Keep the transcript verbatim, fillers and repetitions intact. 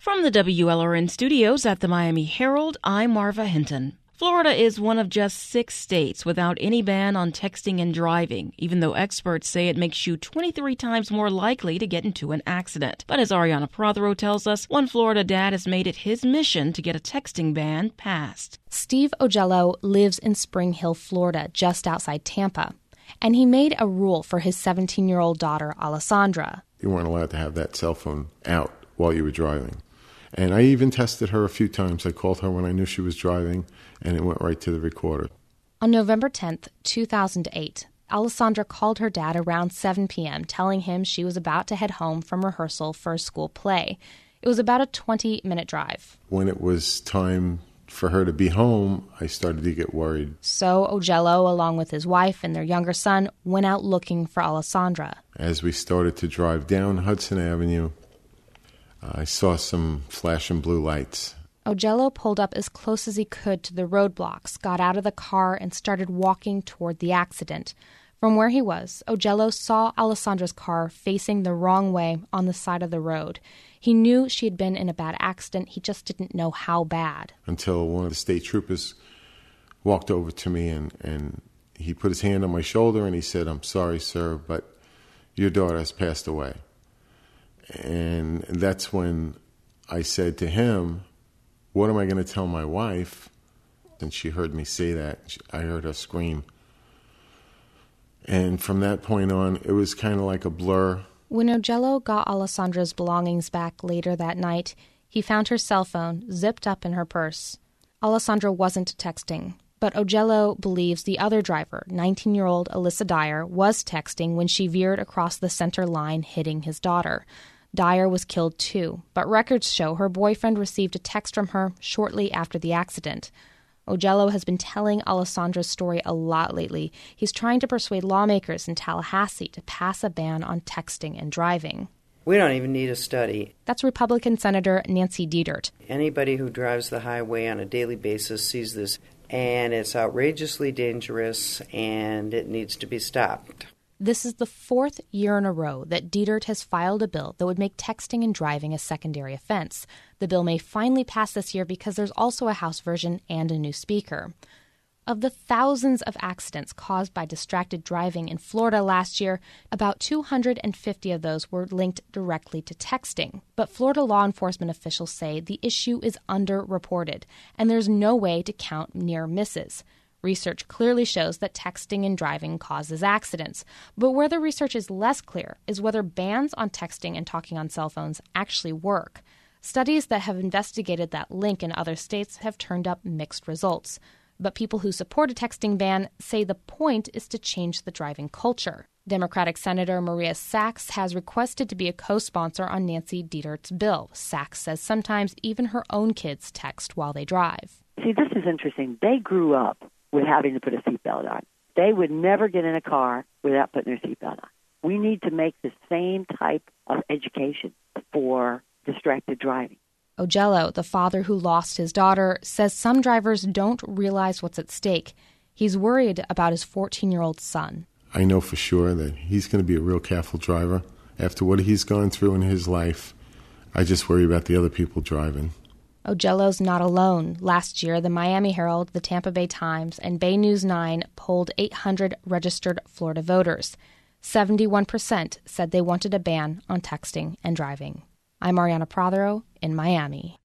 From the W L R N studios at the Miami Herald, I'm Marva Hinton. Florida is one of just six states without any ban on texting and driving, even though experts say it makes you twenty-three times more likely to get into an accident. But as Ariana Prothero tells us, one Florida dad has made it his mission to get a texting ban passed. Steve Ogello lives in Spring Hill, Florida, just outside Tampa. And he made a rule for his seventeen-year-old daughter, Alessandra. You weren't allowed to have that cell phone out while you were driving. And I even tested her a few times. I called her when I knew she was driving, and it went right to the recorder. On November tenth, two thousand eight, Alessandra called her dad around seven p.m., telling him she was about to head home from rehearsal for a school play. It was about a twenty-minute drive. When it was time for her to be home, I started to get worried. So Ogello, along with his wife and their younger son, went out looking for Alessandra. As we started to drive down Hudson Avenue, I saw some flashing blue lights. Ogello pulled up as close as he could to the roadblocks, got out of the car, and started walking toward the accident. From where he was, Ogello saw Alessandra's car facing the wrong way on the side of the road. He knew she had been in a bad accident. He just didn't know how bad. Until one of the state troopers walked over to me, and, and he put his hand on my shoulder, and he said, "I'm sorry, sir, but your daughter has passed away." And that's when I said to him, "What am I going to tell my wife?" And she heard me say that. I heard her scream. And from that point on, it was kind of like a blur. When Ogello got Alessandra's belongings back later that night, he found her cell phone zipped up in her purse. Alessandra wasn't texting, but Ogello believes the other driver, nineteen-year-old Alyssa Dyer, was texting when she veered across the center line, hitting his daughter. Dyer was killed too, but records show her boyfriend received a text from her shortly after the accident. Ogello has been telling Alessandra's story a lot lately. He's trying to persuade lawmakers in Tallahassee to pass a ban on texting and driving. We don't even need a study. That's Republican Senator Nancy Diedert. Anybody who drives the highway on a daily basis sees this, and it's outrageously dangerous, and it needs to be stopped. This is the fourth year in a row that Diedert has filed a bill that would make texting and driving a secondary offense. The bill may finally pass this year because there's also a House version and a new speaker. Of the thousands of accidents caused by distracted driving in Florida last year, about two hundred fifty of those were linked directly to texting. But Florida law enforcement officials say the issue is underreported, and there's no way to count near misses. Research clearly shows that texting and driving causes accidents. But where the research is less clear is whether bans on texting and talking on cell phones actually work. Studies that have investigated that link in other states have turned up mixed results. But people who support a texting ban say the point is to change the driving culture. Democratic Senator Maria Sachs has requested to be a co-sponsor on Nancy Diedert's bill. Sachs says sometimes even her own kids text while they drive. See, this is interesting. They grew up with having to put a seatbelt on. They would never get in a car without putting their seatbelt on. We need to make the same type of education for distracted driving. Ogello, the father who lost his daughter, says some drivers don't realize what's at stake. He's worried about his fourteen-year-old son. I know for sure that he's going to be a real careful driver. After what he's gone through in his life, I just worry about the other people driving. Ogello's not alone. Last year, the Miami Herald, the Tampa Bay Times, and Bay News nine polled eight hundred registered Florida voters. seventy-one percent said they wanted a ban on texting and driving. I'm Ariana Prothero in Miami.